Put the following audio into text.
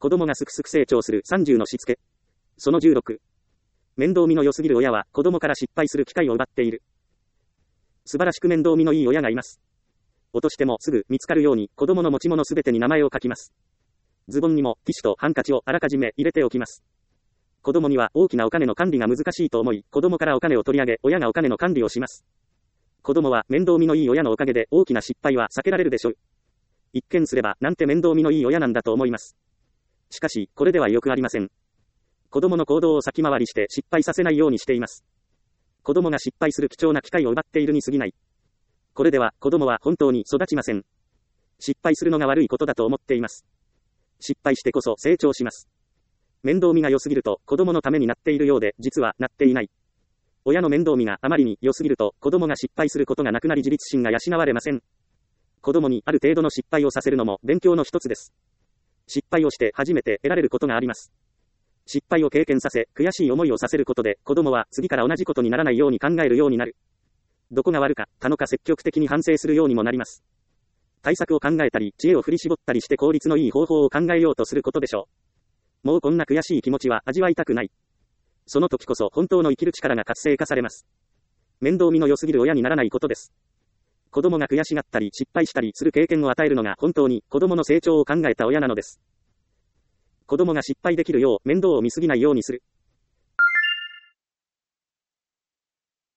子供がすくすく成長する30のしつけ。その16。面倒見の良すぎる親は子供から失敗する機会を奪っている。素晴らしく面倒見のいい親がいます。落としてもすぐ見つかるように子供の持ち物すべてに名前を書きます。ズボンにもティッシュとハンカチをあらかじめ入れておきます。子供には大きなお金の管理が難しいと思い、子供からお金を取り上げ、親がお金の管理をします。子供は面倒見のいい親のおかげで大きな失敗は避けられるでしょう。一見すればなんて面倒見のいい親なんだと思います。しかし、これではよくありません。子供の行動を先回りして失敗させないようにしています。子供が失敗する貴重な機会を奪っているに過ぎない。これでは子供は本当に育ちません。失敗するのが悪いことだと思っています。失敗してこそ成長します。面倒見が良すぎると子供のためになっているようで実はなっていない。親の面倒見があまりに良すぎると子供が失敗することがなくなり自立心が養われません。子供にある程度の失敗をさせるのも勉強の一つです。失敗をして初めて得られることがあります。失敗を経験させ、悔しい思いをさせることで子供は次から同じことにならないように考えるようになる。どこが悪かったのか積極的に反省するようにもなります。対策を考えたり、知恵を振り絞ったりして効率のいい方法を考えようとすることでしょう。もうこんな悔しい気持ちは味わいたくない。その時こそ本当の生きる力が活性化されます。面倒見の良すぎる親にならないことです。子供が悔しがったり失敗したりする経験を与えるのが本当に子供の成長を考えた親なのです。子供が失敗できるよう面倒を見すぎないようにする。